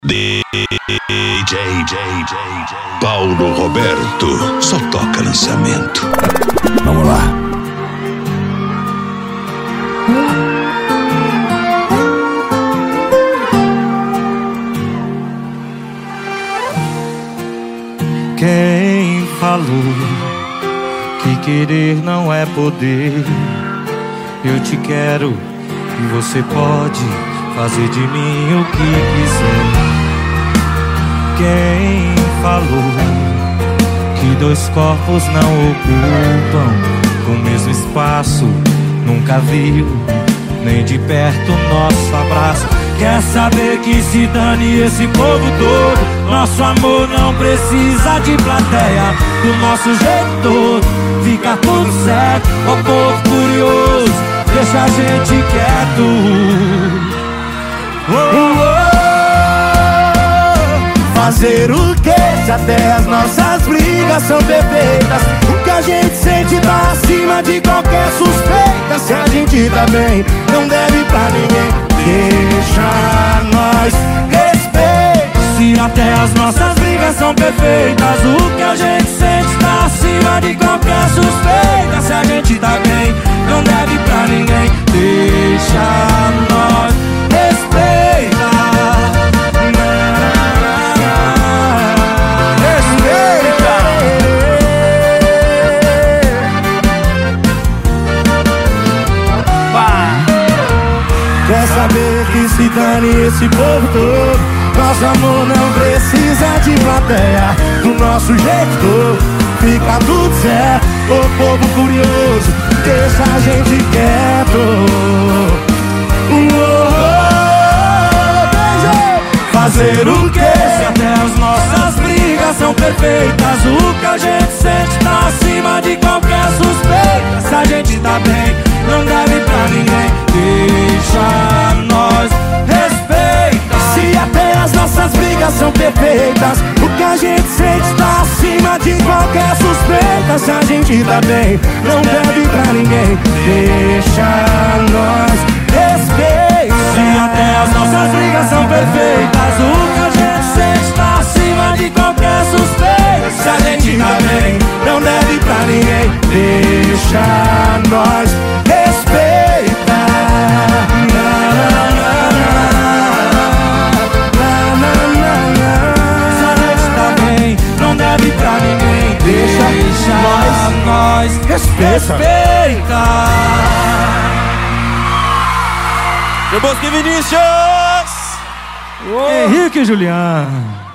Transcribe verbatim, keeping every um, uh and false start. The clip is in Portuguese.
D J Paulo Roberto, só toca lançamento. Vamos lá. Quem falou que querer não é poder? Eu te quero e você pode fazer de mim o que quiser. Quem falou que dois corpos não ocupam o mesmo espaço? Nunca viu nem de perto nosso abraço. Quer saber que se dane esse povo todo? Nosso amor não precisa de plateia. Do nosso jeito todo fica tudo certo. Ó povo curioso, deixa a gente quieto. Oh, oh. Fazer o que se até as nossas brigas são perfeitas? O que a gente sente tá acima de qualquer suspeita. Se a gente tá bem, não deve pra ninguém. Deixa nós respeito. Se até as nossas brigas são perfeitas, o que a gente sente tá acima de qualquer suspeita. Se a gente tá bem, não deve pra ninguém. Deixa nós respeita. Respeita. Quer saber que se dane esse povo todo? Nosso amor não precisa de plateia. Do nosso jeito todo fica tudo certo. O povo curioso, deixa a gente quieto. Fazer o que se até as nossas brigas são perfeitas? O que a gente sente tá acima de qualquer suspeita. Se a gente tá bem, não deve pra ninguém. Deixa nós respeita. Se até as nossas brigas são perfeitas, o que a gente sente tá acima de qualquer suspeita. Se a gente tá bem, não deve pra ninguém. Deixa nós respeita. Se até as nossas brigas são perfeitas, o que a gente sente tá acima de qualquer suspeita. Se a gente tá bem, não deve pra ninguém. Deixa nós respeita. Se a gente tá bem, não deve pra ninguém. Deixa, Deixa nós, nós respeita. respeita. Meu Bosque Vinícius! Henrique e Juliano.